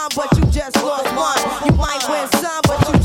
but you just lost one. You might win some, but you